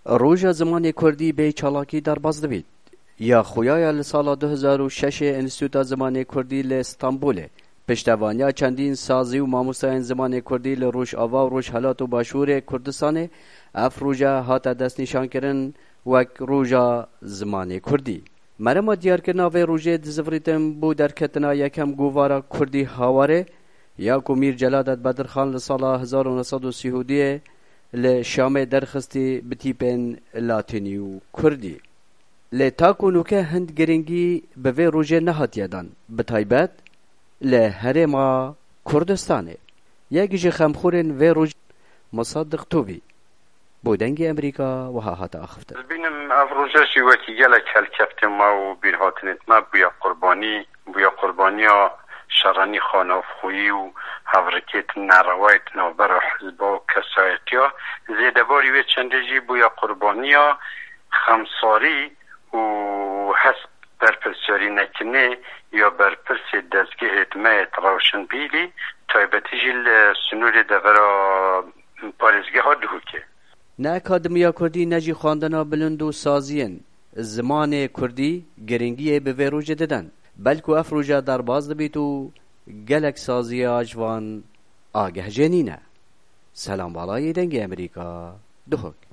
روژا زمان کردی به چالاکی درباز دبید. یا خویای لسال 2006 انستیتوت زمان کردی لإستانبوله. پشتوانیا چندین سازی و ماموسای زمان کردی لروش آوا و روش حالات و باشور کردستانه اف روژا هات دست نشان کرن وک روژا زمان کردی. مرما دیار کرنا و روژه دزفریتم بو در کتنا یکم گووارا کردی هاواره یا کو میر جلادت بدرخان لسال 1930 لشام درخستی بتیپن لاتینی و کردی. لتاکو نوکه هند گرنگی به روژه نهاتیه دان بتایبت لهرما کردستانه یکیش خمخورن و روژه مصدق توبی بودنگی امریکا و ها هاتا اخفته بینم افروژه شیوکی گلک هل کفت ما و بیر هاتنت ما بویا قربانی ها شرانی خانه خویی و هورکیت نروایت نوبر و حزبا و کسایتی ها زیده باری وی چنده جی بویا قربانی ها خمساری و حسب برپرسیاری نکنه یا برپرسی دزگه ادمایت روشن بیلی تایبتی جیل سنور دورا پارزگه ها دوکه نه اکادمیا کردی نجی خواندنا بلند و سازین زمان کردی گرنگیه به روژه ددن بلکو اف روژه در باز دبیت و گلک سازی آجوان آگه جنینه. سلام بالای دنگ امریکا دهک